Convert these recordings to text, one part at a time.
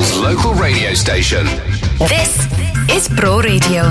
Bristol's local radio station. This is Pro Radio.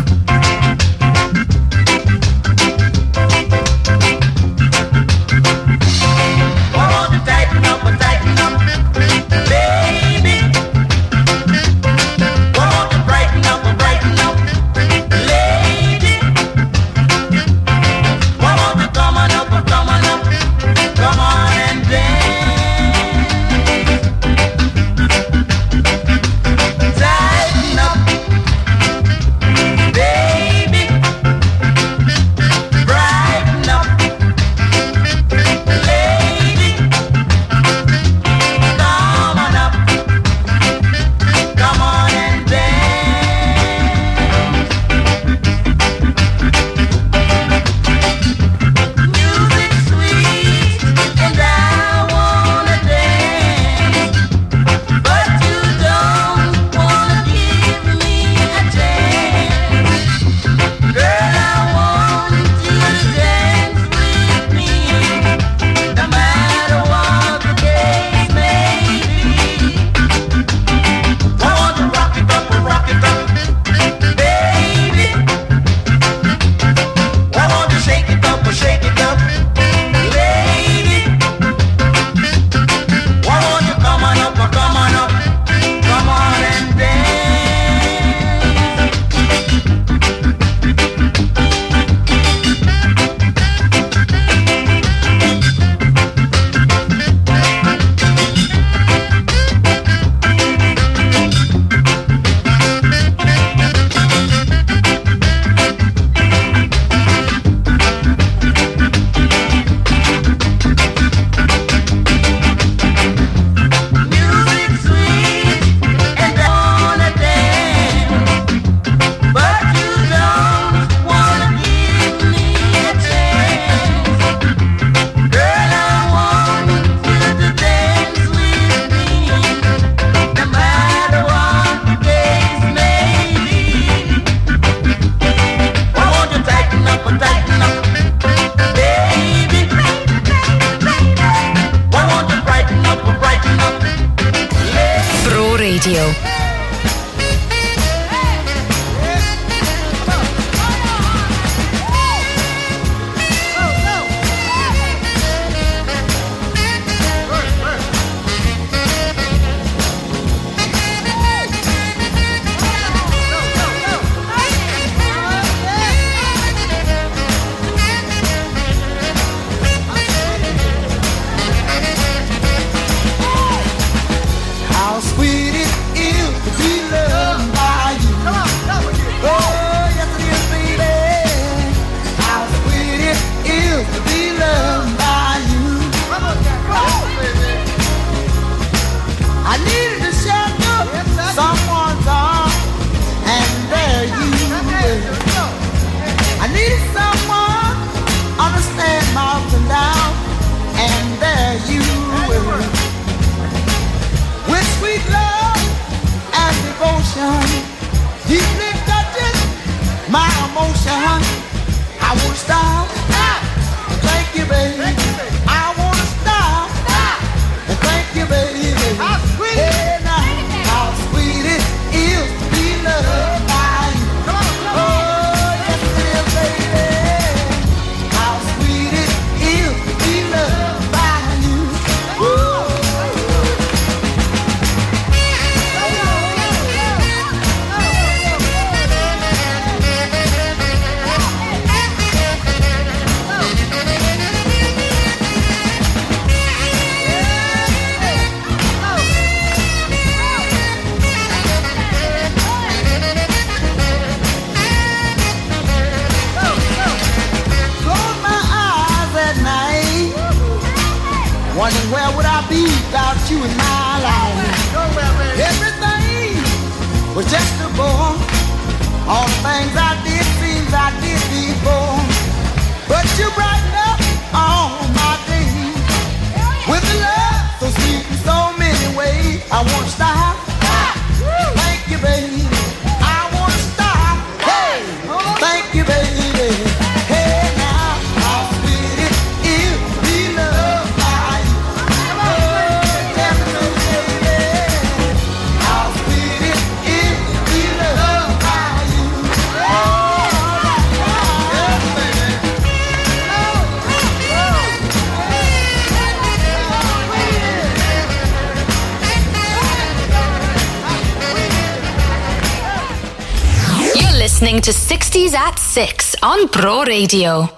listening to 60s at 6 on Bro Radio.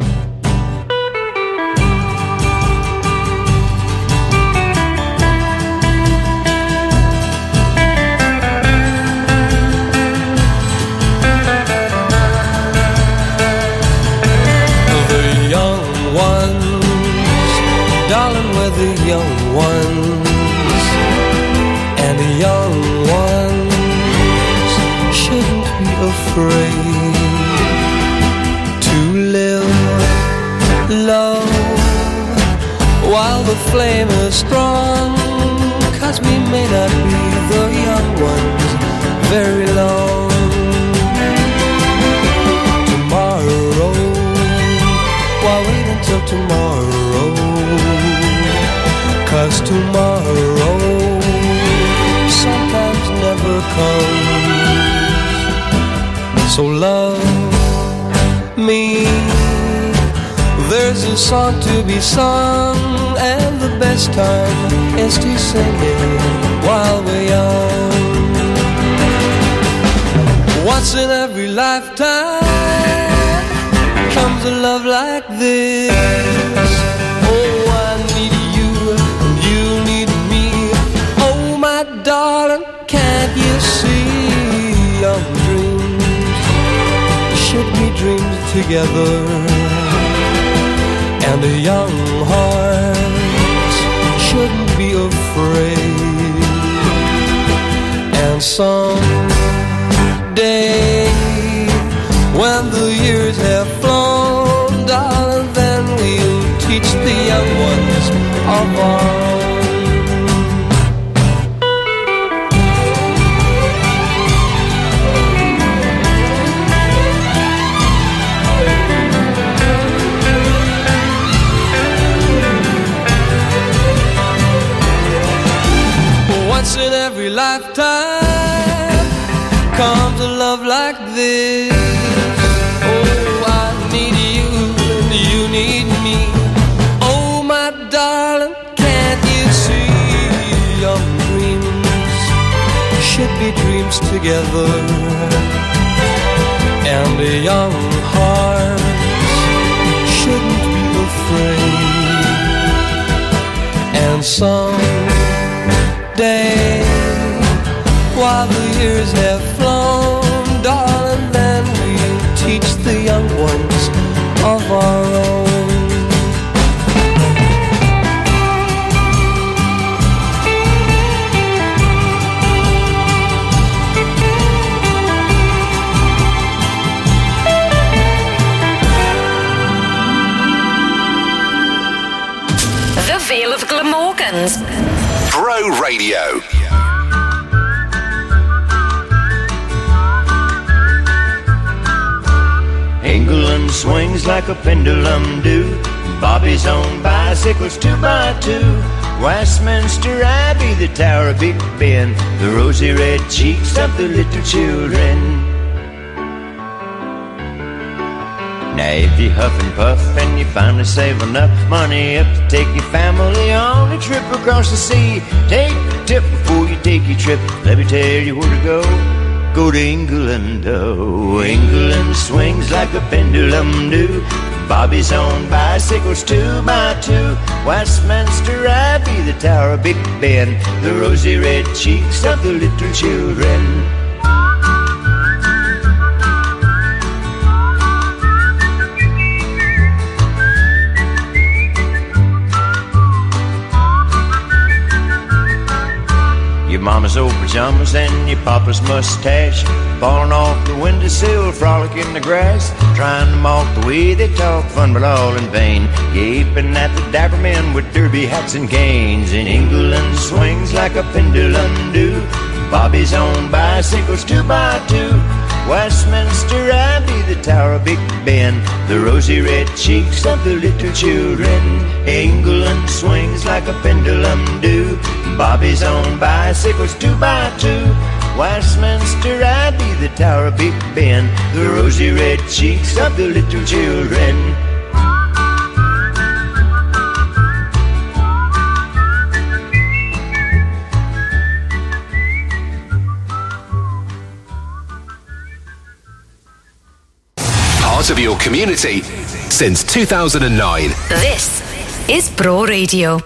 The young ones, darling, we're the young ones, and the young ones shouldn't be afraid to live low while the flame is strong, 'cause we may not be the young ones very long. Tomorrow, why wait until tomorrow? 'Cause tomorrow sometimes never comes. So love me, there's a song to be sung, and the best time is to sing it while we're young. Once in every lifetime comes a love like this. Oh, I need you and you need me. Oh, my darling, can't you see? Young dreams should be dreamed together, and the young hearts shouldn't be afraid. And someday, when the years have flown, darling, then we'll teach the young ones of our own. Once in every lifetime comes a love like this. Oh, I need you and you need me. Oh, my darling, can't you see? Young dreams should be dreams together, and the young hearts shouldn't be afraid. And someday, while the years have flown, darling, then we'll teach the young ones of our own. The Vale of Glamorgans. Bro Radio. England swings like a pendulum do. Bobby's on bicycles 2x2. Westminster Abbey, the Tower of Big Ben, the rosy red cheeks of the little children. Now if you huff and puff and you finally save enough money up to take your family on a trip across the sea, take the tip before you take your trip. Let me tell you where to go. Go to England, oh, England swings like a pendulum do. Bobby's on bicycles 2x2. Westminster Abbey, the Tower of Big Ben, the rosy red cheeks of the little children. Your mama's old pajamas and your papa's mustache falling off the windowsill, frolic in the grass, trying to mock the way they talk, fun but all in vain, gaping at the dapper men with derby hats and canes. And England swings like a pendulum do. Bobby's on bicycles 2x2. Westminster Abbey, the Tower of Big Ben, the rosy red cheeks of the little children. England swings like a pendulum do. Bobby's on bicycles 2x2. Westminster Abbey, the Tower of Big Ben, the rosy red cheeks of the little children. part of your community since 2009. This is Pro Radio.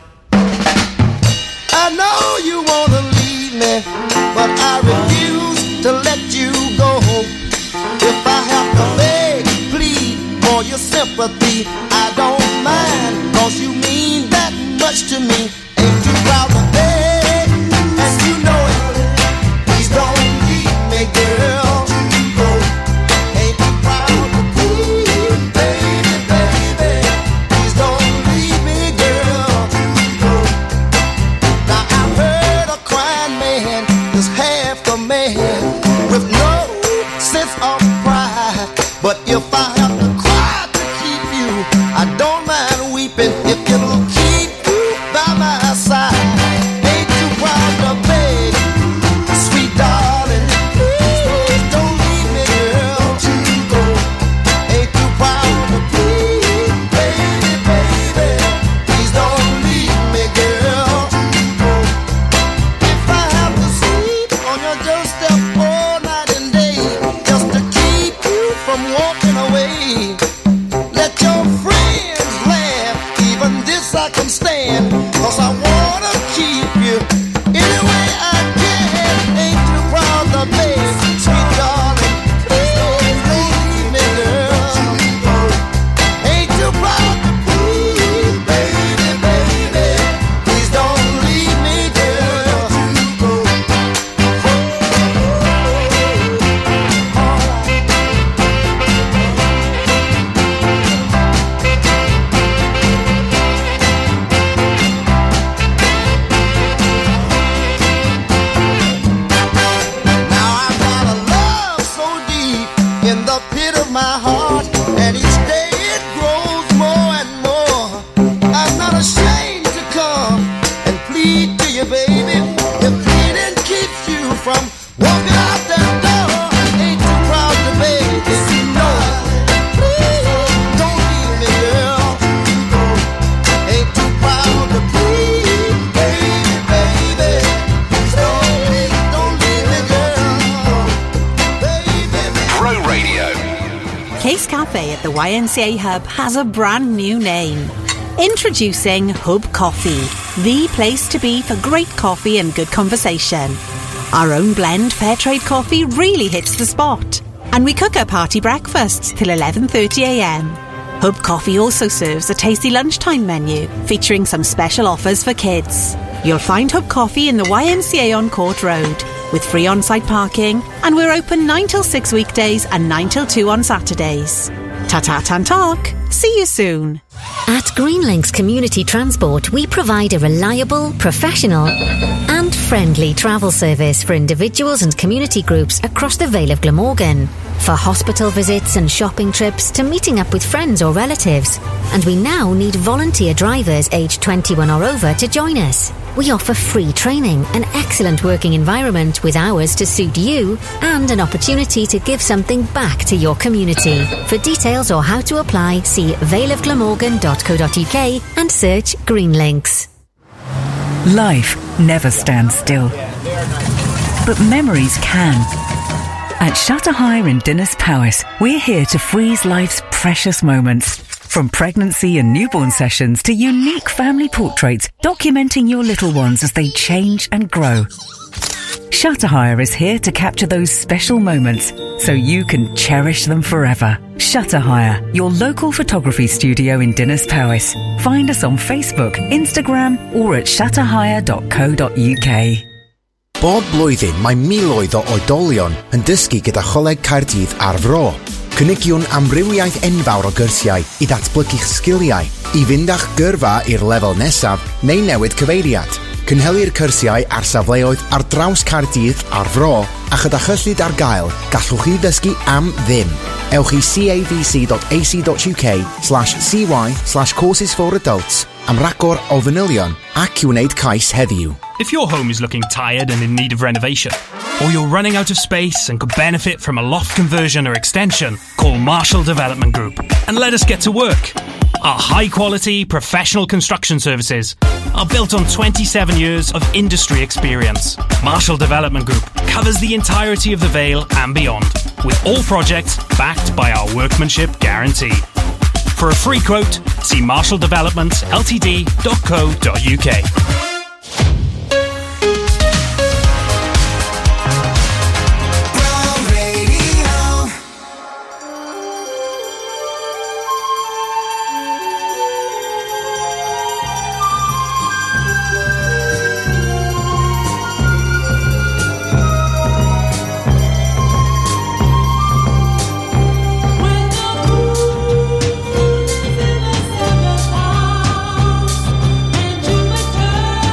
I know you wanna leave me, but I refuse to let you go. If I have to beg, plead for your sympathy, I don't mind, 'cause you mean that much to me. Ain't too proud to beg, and you know it. Please don't leave me, girl. Ain't too proud to plead, baby, baby. Please don't leave me, girl. Now I've heard a crying man is half a man with no sense of pride. But if I have to cry to keep you, I don't mind weeping if it'll keep you by my side. Ain't too proud to beg, sweet darling. Please don't leave me, girl. Ain't too proud to plead, baby, baby. Please don't leave me, girl. If I have to sleep on your doorstep all night and day, just to keep you from walking away, let your friends laugh, even this I can stand, 'cause I wanna keep you any way I can. Ain't too proud to beg, sweet darling. Please don't leave me, girl. Ain't too proud to plead, baby, baby. Please don't leave me, girl. Now I've got a love so deep in the pit of my heart, and each day it grows more and more. I'm not ashamed to come and plead to you, baby. If pleading keeps you from walking out that door, ain't too proud to beg, if you know it. Please don't leave me, girl. Ain't too proud to plead, baby, baby. Please don't leave me, girl. Baby, Pro Radio. Case Cafe at the YMCA Hub has a brand new name. Introducing Hub Coffee, the place to be for great coffee and good conversation. Our own blend fair trade coffee really hits the spot, and we cook up hearty breakfasts till 11:30am. Hub Coffee also serves a tasty lunchtime menu featuring some special offers for kids. You'll find Hub Coffee in the YMCA on Court Road, with free on-site parking, and we're open 9 till 6 weekdays and 9 till 2 on Saturdays. Ta-ta tan talk. See you soon. At Greenlinks Community Transport, we provide a reliable, professional and friendly travel service for individuals and community groups across the Vale of Glamorgan. For hospital visits and shopping trips to meeting up with friends or relatives. And we now need volunteer drivers aged 21 or over to join us. We offer free training, an excellent working environment with hours to suit you, and an opportunity to give something back to your community. For details or how to apply, see valeofglamorgan.co.uk and search Greenlinks. Life never stands still, but memories can. At Shutter Hire in Dinas Powys, we're here to freeze life's precious moments. From pregnancy and newborn sessions to unique family portraits documenting your little ones as they change and grow. Shutter Hire is here to capture those special moments so you can cherish them forever. Shutter Hire, your local photography studio in Dinas Powys. Find us on Facebook, Instagram or at shutterhire.co.uk. Bob blwyddyn mae miloedd o oedolion yn dysgu gyda Choleg Caerdydd ar Fro. Cynigiwn amrywiaeth enfawr o gyrsiau i ddatblygu'ch sgiliau, i fynd â'ch gyrfa i'r lefel nesaf neu newid cyfeiriad. Cynhelir cyrsiau ar safleoedd ar draws Caerdydd ar Fro a chyda chyllid ar gael gallwch chi ddysgu am ddim. Ewch i cavc.ac.uk/cy/courses for adults am ragor o fanylion ac i wneud cais heddiw. If your home is looking tired and in need of renovation, or you're running out of space and could benefit from a loft conversion or extension, call Marshall Development Group and let us get to work. Our high-quality, professional construction services are built on 27 years of industry experience. Marshall Development Group covers the entirety of the Vale and beyond, with all projects backed by our workmanship guarantee. For a free quote, see marshalldevelopmentltd.co.uk. Turn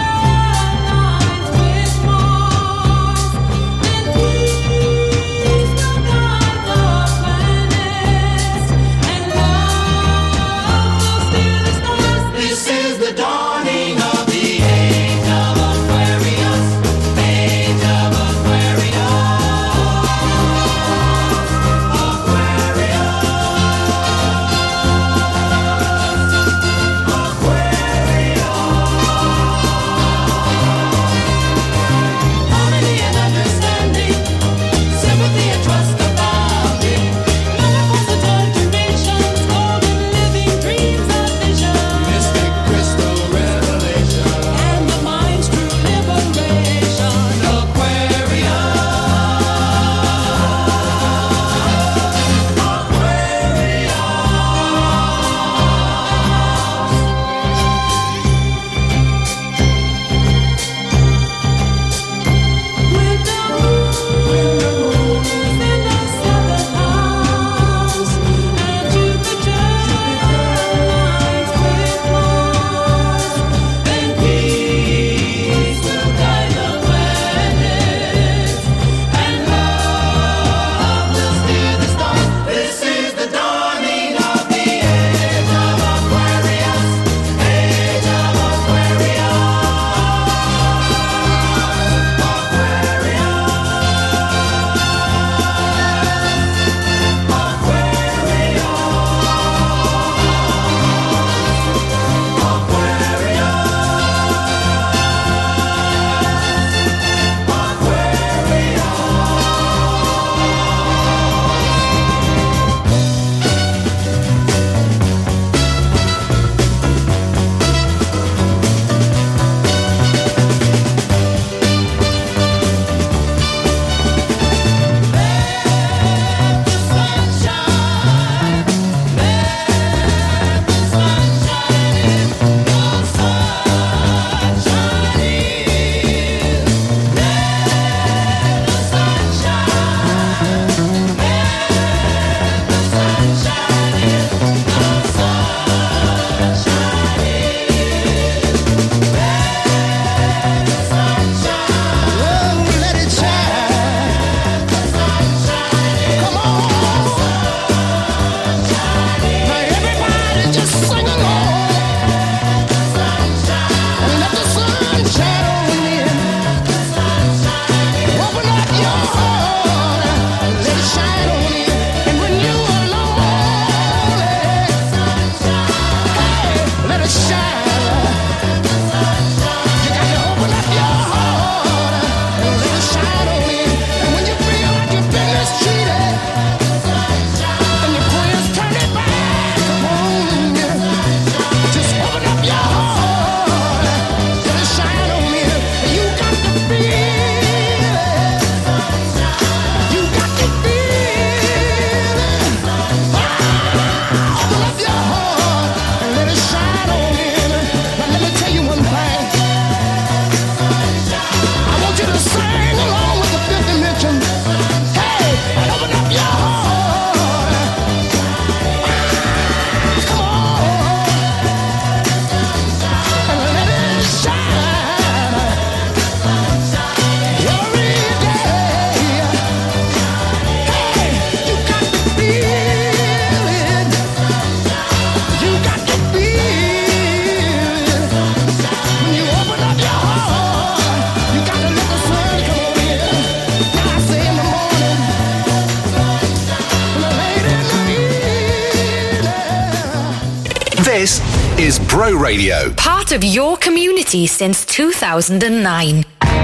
This is Bro Radio. Part of your community since 2009.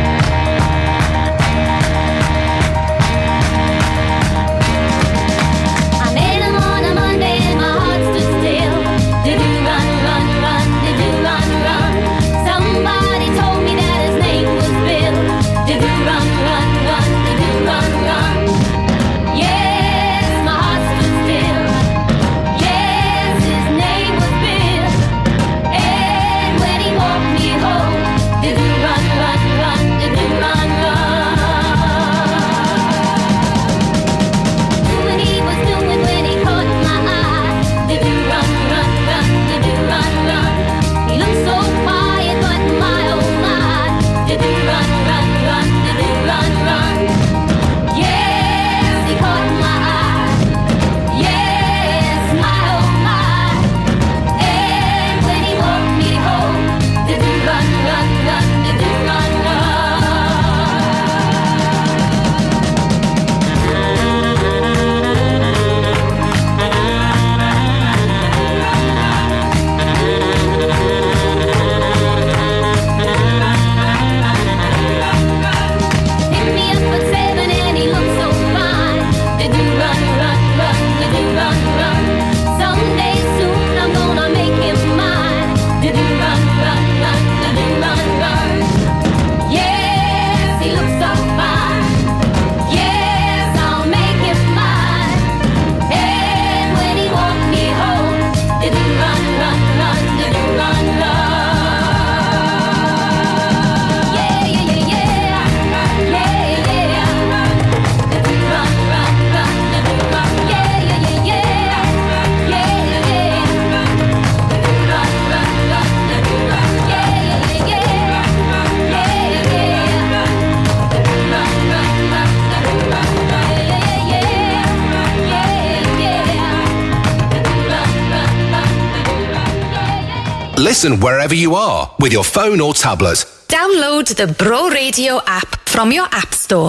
Listen wherever you are with your phone or tablet. Download the Bro Radio app from your app store.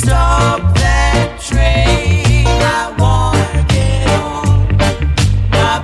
Stop that train, I wanna get on.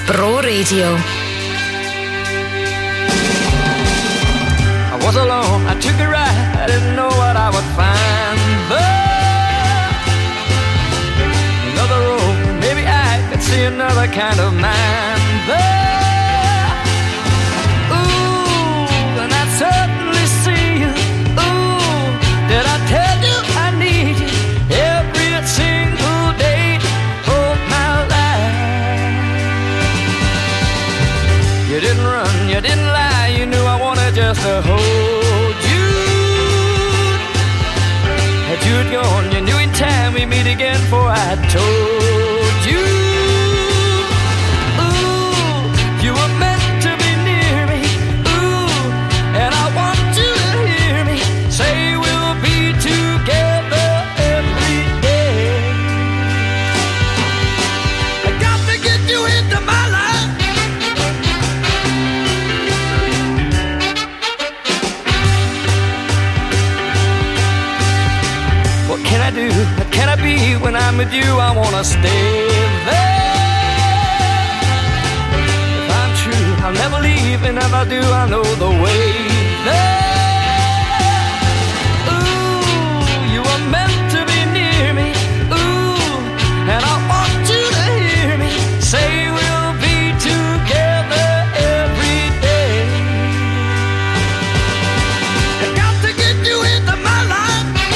Bro Radio. I was alone, I took a ride, I didn't know what I would find. But another road, maybe I could see another kind of man. But ooh, and I certainly see you. Ooh, did I tell you I need you every single day of my life? You didn't run, you didn't lie, you knew I wanted just to hold you. Had you gone, you knew in time we'd meet again, for I told you. Ooh, you were meant to be near me. Ooh, and I want you to hear me say we'll be together every day. I got to get you into my life. What can I do? What can I be? When I'm with you, I wanna stay there. If I'm true, I'll never leave, and if I do, I know the way there. Ooh, you were meant to be near me. Ooh, and I want you to hear me say we'll be together every day. I got to get you into my life.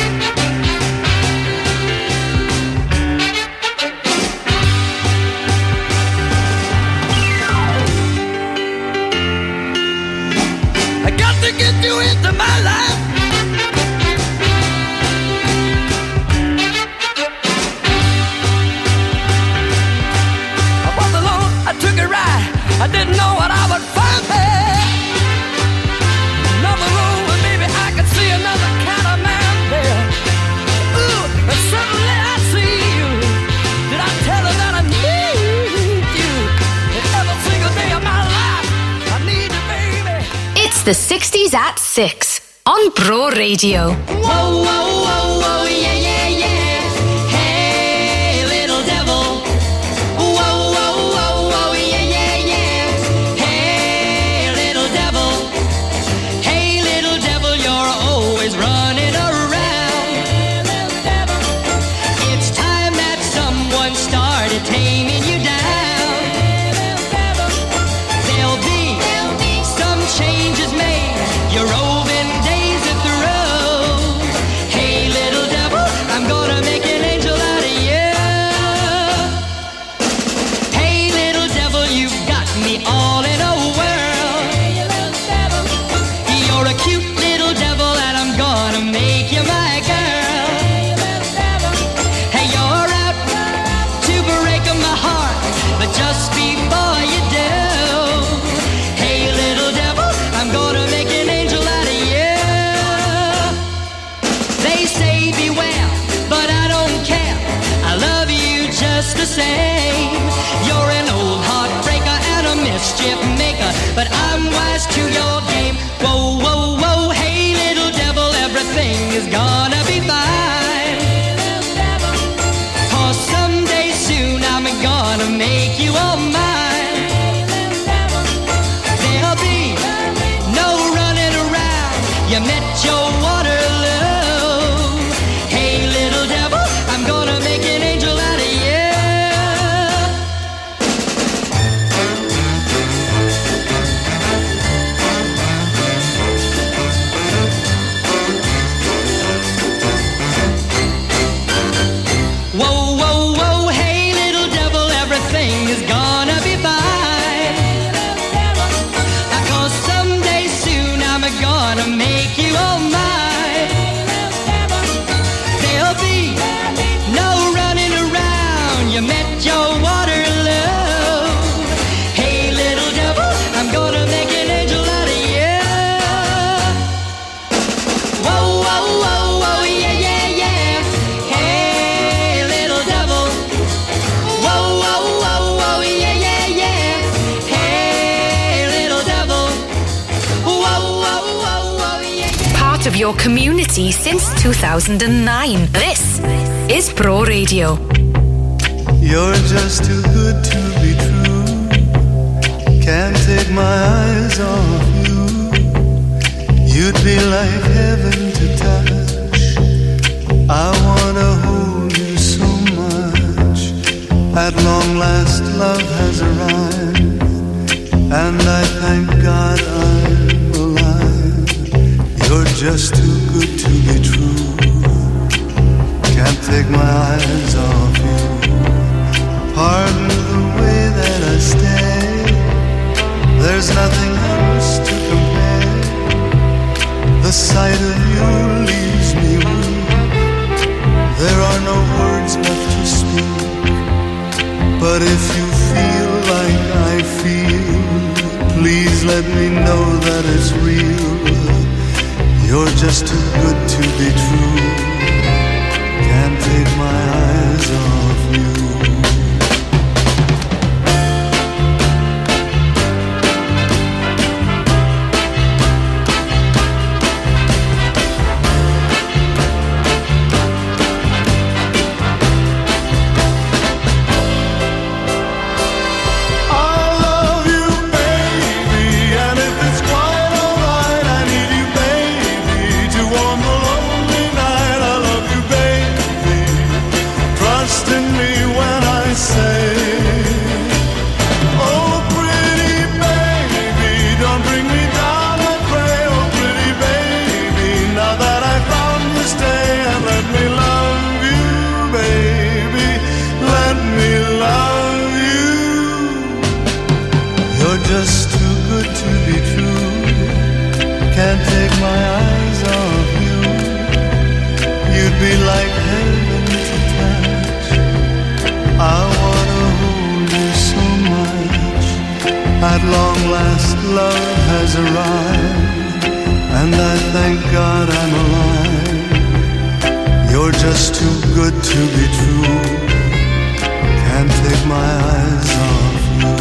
I got to get you into my life. I was alone, I took a ride, I didn't know what I would find there. Another road where maybe I could see another kind of man there. Ooh, and suddenly I see you. Did I tell her that I need you? And every single day of my life I need you, baby. It's the 60s at 6 on Bro Radio. Whoa, whoa, whoa, whoa, yeah, yeah, yeah. Hey, little devil. Whoa, whoa, whoa, whoa, yeah, yeah, yeah. Hey, little devil. Hey, little devil, you're always running around. Hey, little devil. It's time that someone started taming you down. Hey, little devil. There'll be some changes made. You're roving days at the road. Hey, little devil, I'm gonna make an angel out of you. Hey, little devil, you've got me all in a whirl. Hey, little devil, you're a cute little devil, and I'm gonna make you my girl. Hey, little devil, hey, you're out to break my heart, but just before you do, hey, little devil, I'm gonna make an angel out of you. They say beware, but I don't care. I love you just the same. You're an old heartbreaker and a mischief maker, but I'm wise to your game. Whoa, whoa, whoa, hey, little devil, everything is gonna be fine. For someday soon I'm gonna make you all mine. There'll be no running around. You met your Waterloo. Hey, little devil, I'm gonna make an angel out of you. Whoa, whoa, whoa, hey, little devil, everything is gonna be fine. 'Cause someday soon I'm gonna make you all mine. There'll be no running around. You met your Waterloo. Hey, little devil, I'm gonna make an angel out of you. Whoa, whoa, whoa, whoa, yeah, yeah, yeah. Hey, little devil. Whoa, whoa, whoa, whoa, yeah, yeah, yeah. Hey, little devil. Whoa, whoa, whoa, whoa, yeah, yeah. Part of your community since 2009. This is Bro Radio. You're just too good to be true. Can't take my eyes off you. You'd be like heaven to touch. I wanna hold you so much. At long last love has arrived, and I thank God I'm alive. You're just too good to be true. Can't take my eyes off you. Pardon the way that I stay. There's nothing else to compare. The sight of you leaves me weak. There are no words left to speak. But if you feel like I feel, please let me know that it's real. You're just too good to be true. Can't take my eyes off you. Just too good to be true. Can't take my eyes off you. You'd be like heaven to touch. I wanna hold you so much. At long last love has arrived, and I thank God I'm alive. You're just too good to be true. Can't take my eyes off you.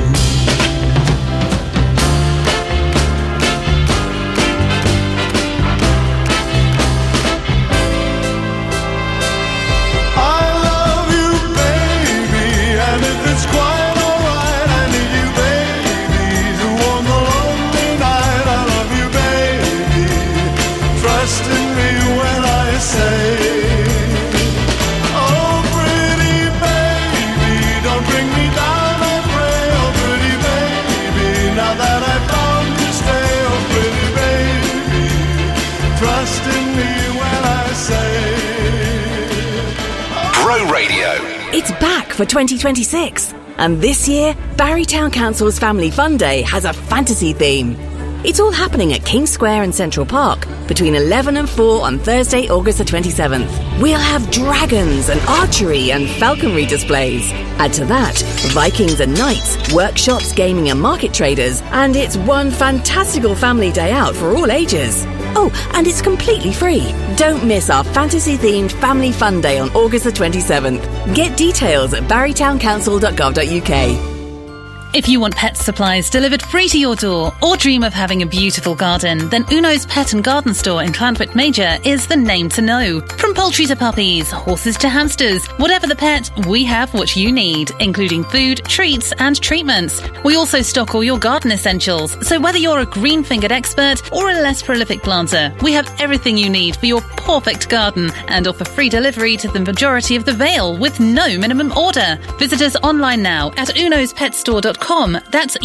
It's back for 2026, and this year, Barry Town Council's Family Fun Day has a fantasy theme. It's all happening at King Square in Central Park between 11 and 4 on Thursday, August the 27th. We'll have dragons and archery and falconry displays. Add to that, Vikings and knights, workshops, gaming and market traders, and it's one fantastical family day out for all ages. Oh, and it's completely free. Don't miss our fantasy-themed Family Fun Day on August the 27th. Get details at barrytowncouncil.gov.uk. If you want pet supplies delivered free to your door or dream of having a beautiful garden, then Uno's Pet and Garden Store in Llanfair Major is the name to know. From poultry to puppies, horses to hamsters, whatever the pet, we have what you need, including food, treats and treatments. We also stock all your garden essentials, so whether you're a green-fingered expert or a less prolific planter, we have everything you need for your perfect garden and offer free delivery to the majority of the Vale with no minimum order. Visit us online now at unospetstore.com. That's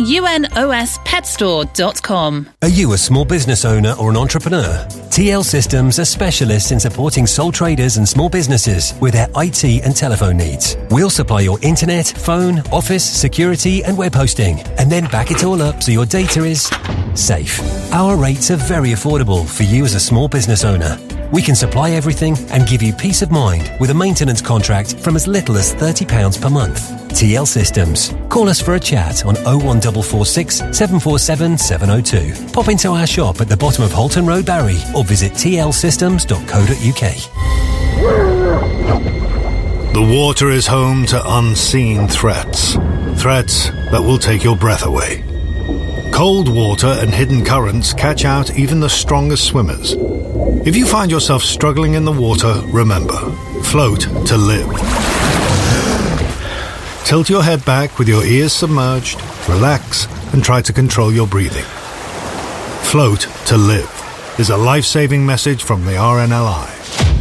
unospetstore.com. Are you a small business owner or an entrepreneur? TL Systems are specialists in supporting sole traders and small businesses with their IT and telephone needs. We'll supply your internet, phone, office, security and web hosting, and then back it all up so your data is safe. Our rates are very affordable for you as a small business owner. We can supply everything and give you peace of mind with a maintenance contract from as little as £30 per month. TL Systems. Call us for a chat on 01446 747 702. Pop into our shop at the bottom of Halton Road, Barry, or visit tlsystems.co.uk. The water is home to unseen threats. Threats that will take your breath away. Cold water and hidden currents catch out even the strongest swimmers. If you find yourself struggling in the water, remember, float to live. Tilt your head back with your ears submerged, relax, and try to control your breathing. Float to live is a life-saving message from the RNLI.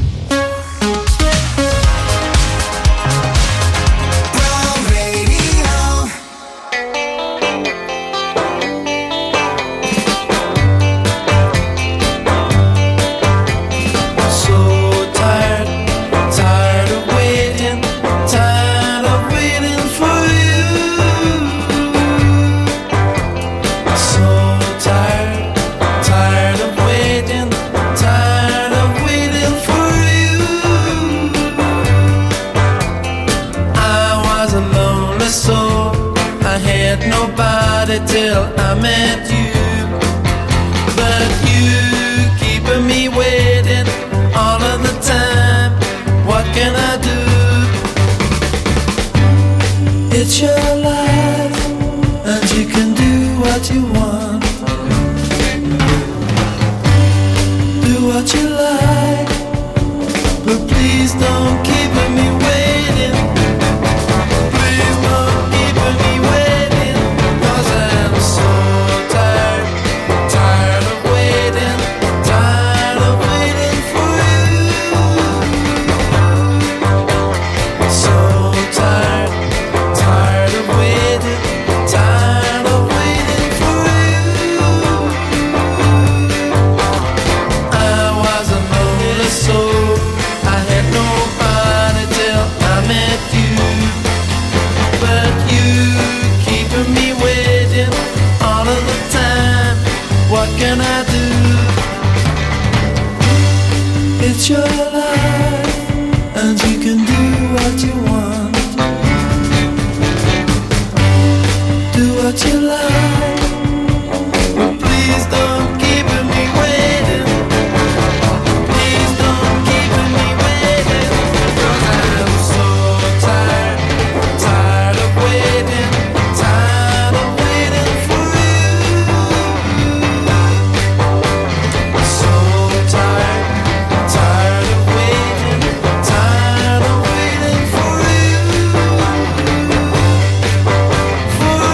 Till I met you, but you keeping me waiting all of the time. What can I do? It's your life, and you can do what you want. Do what you like, but please don't keep me waiting. Please don't keep me waiting. It's your life, and you can do what you want. Do what you like, but please don't keep me waiting. Please don't keep me waiting, 'cause I'm so tired, tired of waiting, tired of waiting for you. So tired. Tired of waiting for you, for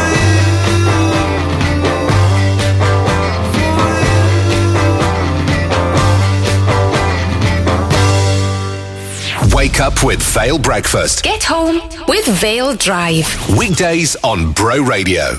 you. Wake up with Vale Breakfast. Get home with Vale Drive. Weekdays on Bro Radio.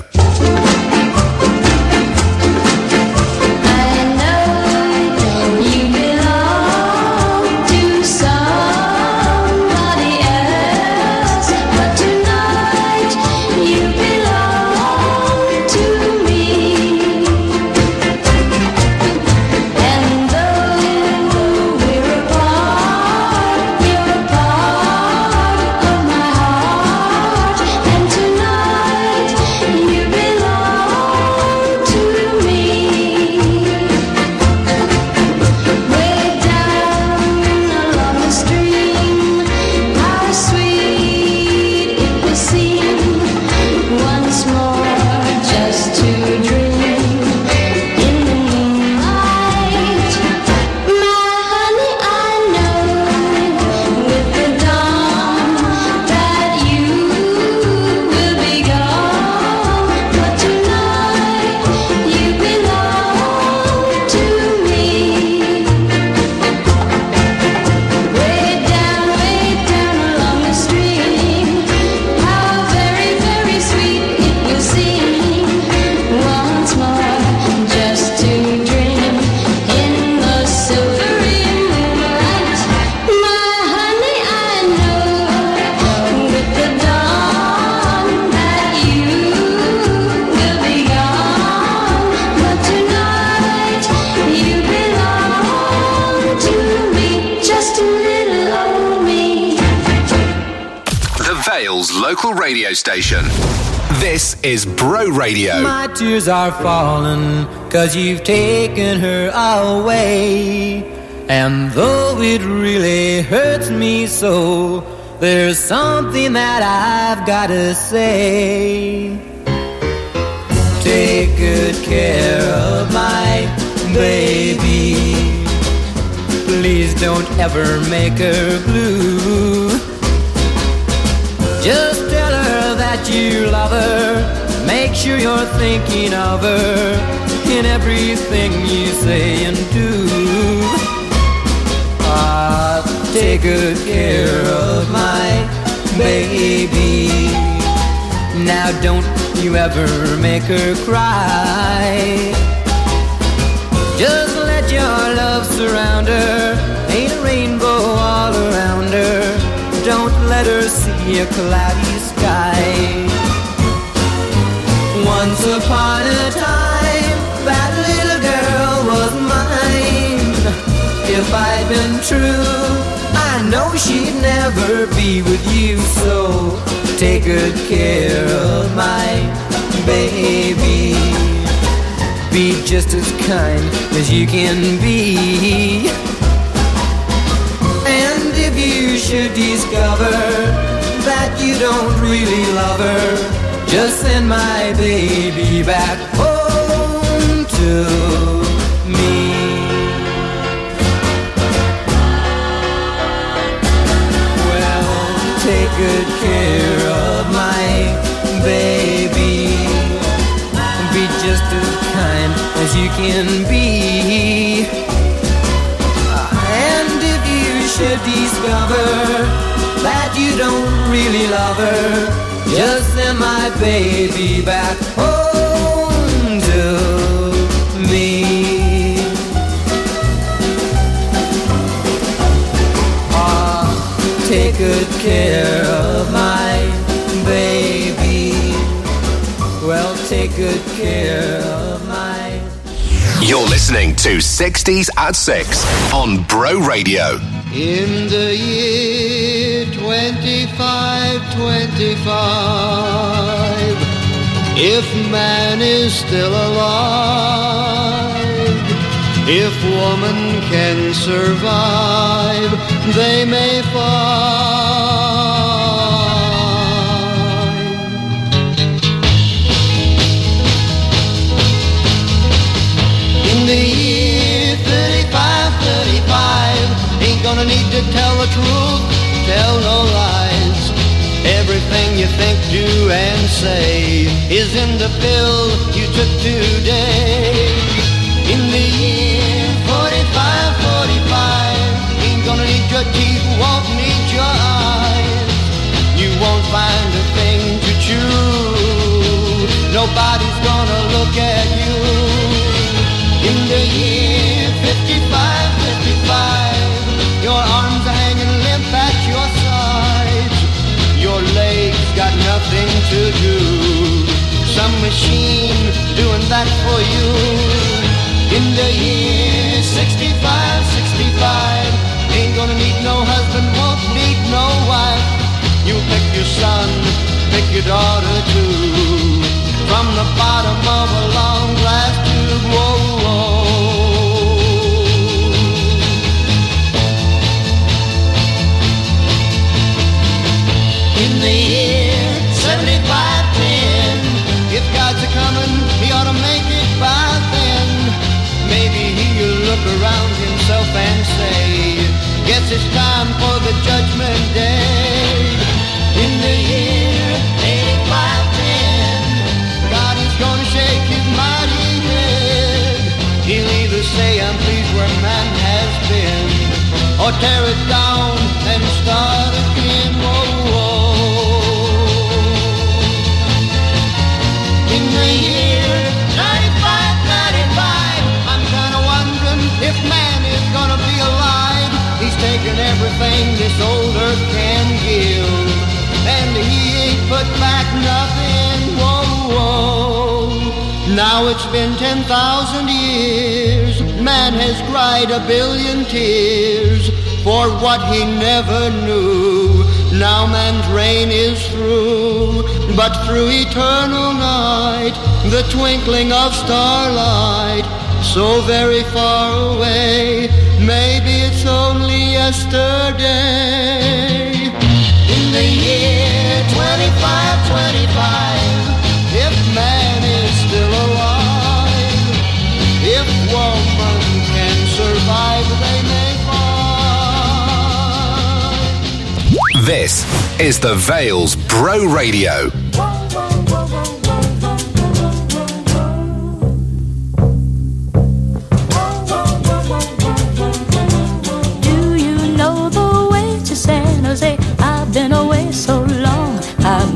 Local radio station. This is Bro Radio. My tears are falling 'cause you've taken her away. And though it really hurts me so, there's something that I've gotta say. Take good care of my baby. Please don't ever make her blue. Just tell her that you love her Make sure you're thinking of her in everything you say and do. Take good care of my baby. Now don't you ever make her cry. Just let your love surround her. Ain't a rainbow all around her. Don't let her see a cloudy sky. Once upon a time, that little girl was mine. If I'd been true, I know she'd never be with you. So take good care of my baby. Be just as kind as you can be. And if you should discover that you don't really love her, just send my baby back home to me. Take good care of my baby. Be just as kind as you can be. And if you should discover that you don't really love her, just send my baby back home to me. Take good care of my baby. Well, take good care of my... You're listening to 60s at 6 on Bro Radio. In the year 2525, if man is still alive, if woman can survive, they may find. In the year 3535, ain't gonna need to tell the truth, tell no lies. Everything you think, do, and say is in the pill you took today. In the year 4545, ain't gonna need your teeth, won't need your eyes. You won't find a thing to chew, nobody's gonna look at you. In the year 5555, your arms are hanging limp at your sides. Your legs got nothing to do, some machine doing that for you. In the year 6565, ain't gonna need no husband, won't need no wife. You pick your son, pick your daughter too, from the bottom of a long glass tube. Whoa, whoa. In the year 7510, if God's a coming, he ought to make it by then. Maybe he'll look around himself and say, guess it's time for the judgment day. In the year 8510, God is gonna shake his mighty head. He'll either say, I'm pleased where man has been, or tear it down and start again. Whoa, whoa. In the year 9595, if man is gonna be alive, he's taken everything this old earth can give, and he ain't put back nothing. Whoa, whoa. Now it's been 10,000 years, man has cried a billion tears for what he never knew. Now man's reign is through, but through eternal night, the twinkling of starlight, so very far away, maybe it's only yesterday. In the year 2525, if man is still alive, if woman can survive, they may find. This is the Vales Bro Radio.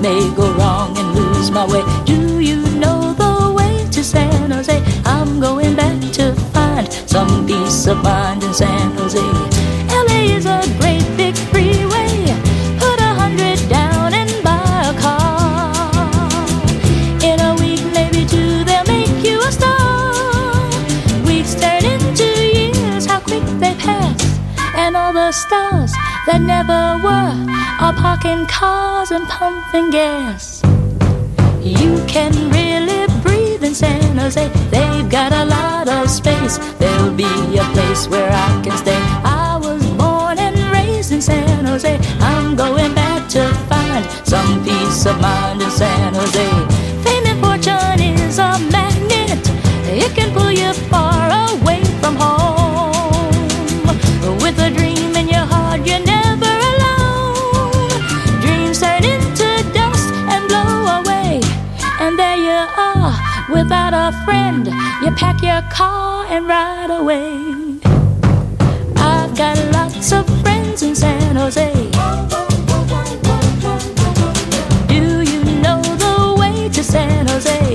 may go wrong and lose my way. Do you know the way to San Jose? I'm going back to find some peace of mind in San Jose. LA is a great big freeway. Put 100 down and buy a car. In a week, maybe two, they'll make you a star. Weeks turn into years, how quick they pass. And all the stars that never were are parking cars and pumping gas. You can really breathe in San Jose. They've got a lot of space. There'll be a place where I can stay. I was born and raised in San Jose. I'm going back to find some peace of mind in San Jose. Fame and fortune is a magnet. It can pull you far away from home. With a dream in your heart, you're never alone. Dreams turn into dust and blow away. And there you are, without a friend. You pack your car and ride away. I've got lots of friends in San Jose. Do you know the way to San Jose?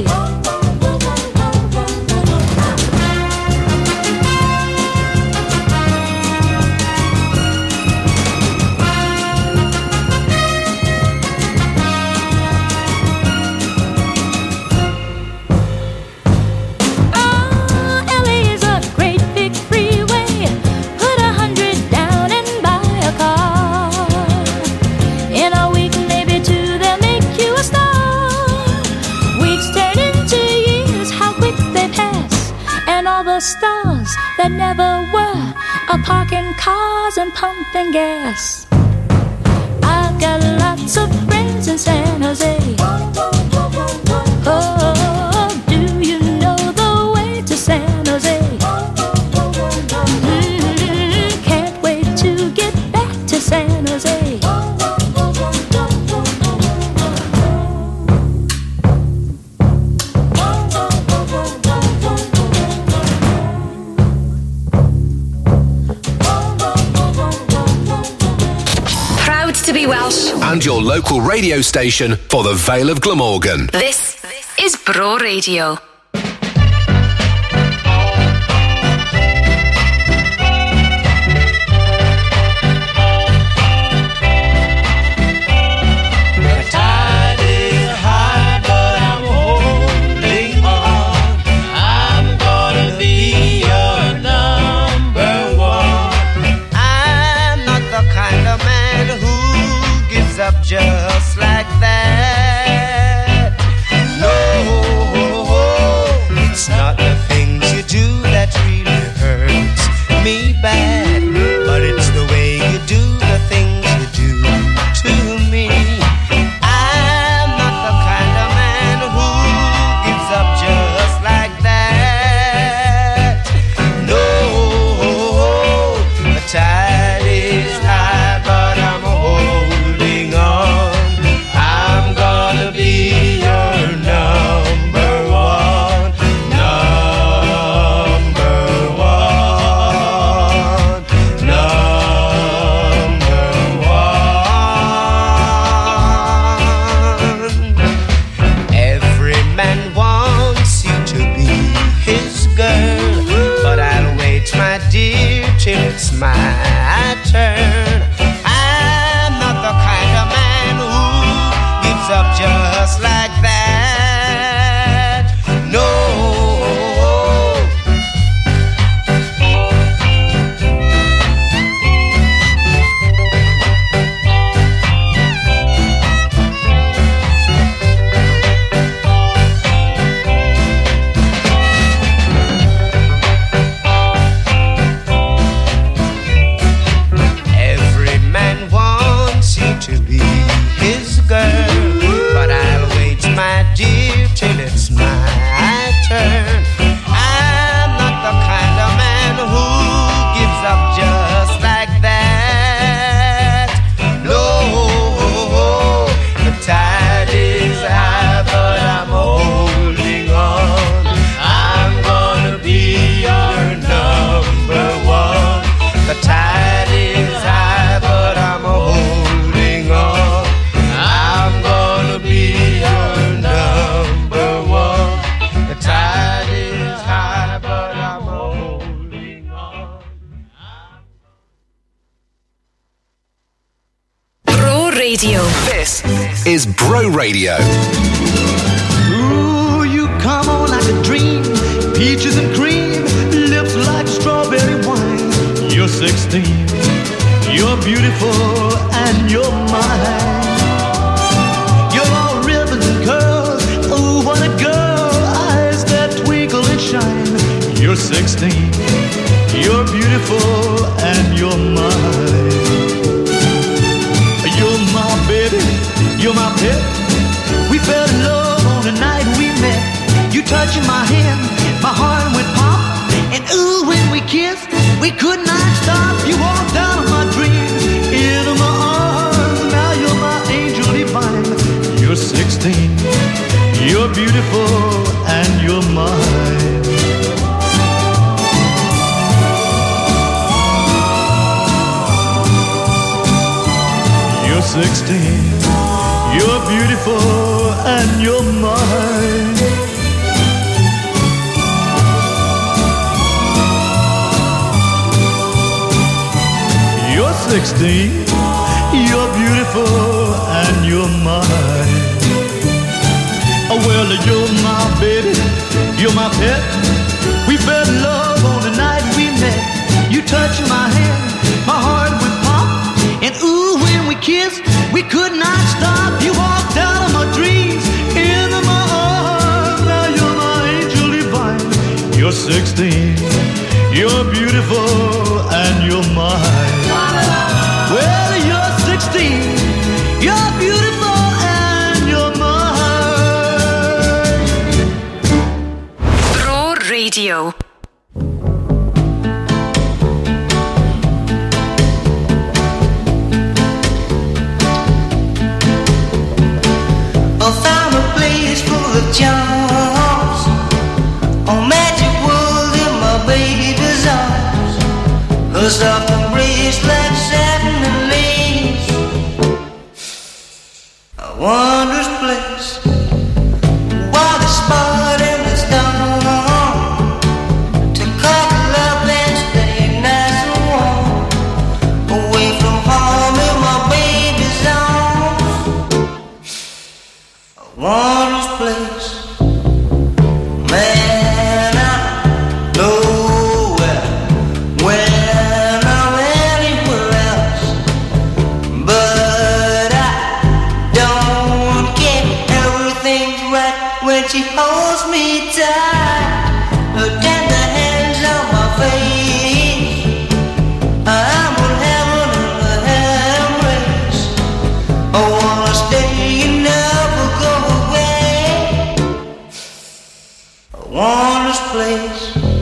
Stars that never were are parking cars and pumping gas. I've got lots of friends in San Jose. Oh, do you know the way to San Jose? Can't wait to get back to San Jose. To be Welsh. And your local radio station for the Vale of Glamorgan. This is Bro Radio. Just like that. No, Radio. This is Bro Radio. Ooh, you come on like a dream. Peaches and cream, lips like strawberry wine. You're 16, you're beautiful and you're mine. You're all ribbons and curls, ooh, what a girl. Eyes that twinkle and shine. You're 16, you're beautiful and you're mine. You're my baby, you're my pet. We fell in love on the night we met. You touching my hand, my heart went pop. And ooh, when we kissed, we could not stop. You walked out of my dreams, into my arms. Now you're my angel divine. You're 16, you're beautiful and you're mine. You're 16, you're beautiful and you're mine. You're 16, you're beautiful and you're mine. Oh, well, you're my baby, you're my pet. We fell in love on the night we met. You touched my hand, my heart went pop. And ooh, when we kissed, we could not stop. You walked out of my dreams, into my arms. Now you're my angel divine. You're 16, you're beautiful and you're mine. Well, you're 16, you're beautiful and you're mine. Bro Radio. I found a place full of charms, a magic world in my baby's arms. Her soft embrace like satin and lace, a wondrous place. While the spot in the storm, to cuddle up and stay nice and warm, away from home in my baby's arms. Wondrous place. Man, I'm nowhere, when I'm anywhere else. But I don't get everything's right when she holds me tight. Her tender hands on my face, I'm in heaven in her embrace. I wanna stay and never go away. A wondrous place.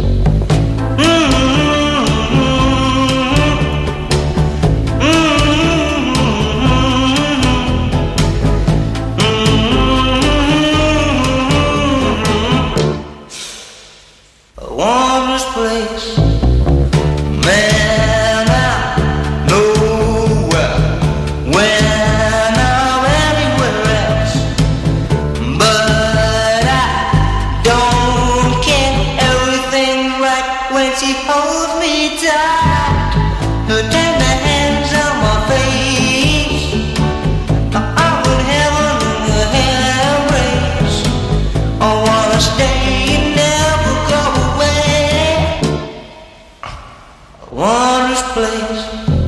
A wondrous place. Man, I'm nowhere when I'm anywhere else. But I don't care, everything's right when she holds me tight. Her tender hands on my face, I'm in heaven in her embrace. I wanna stay and never go away. A wondrous place.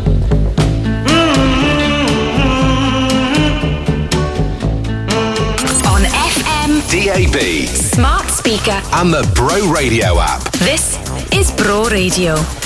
On FM, DAB, smart speaker, and the Bro Radio app. this is Bro Radio.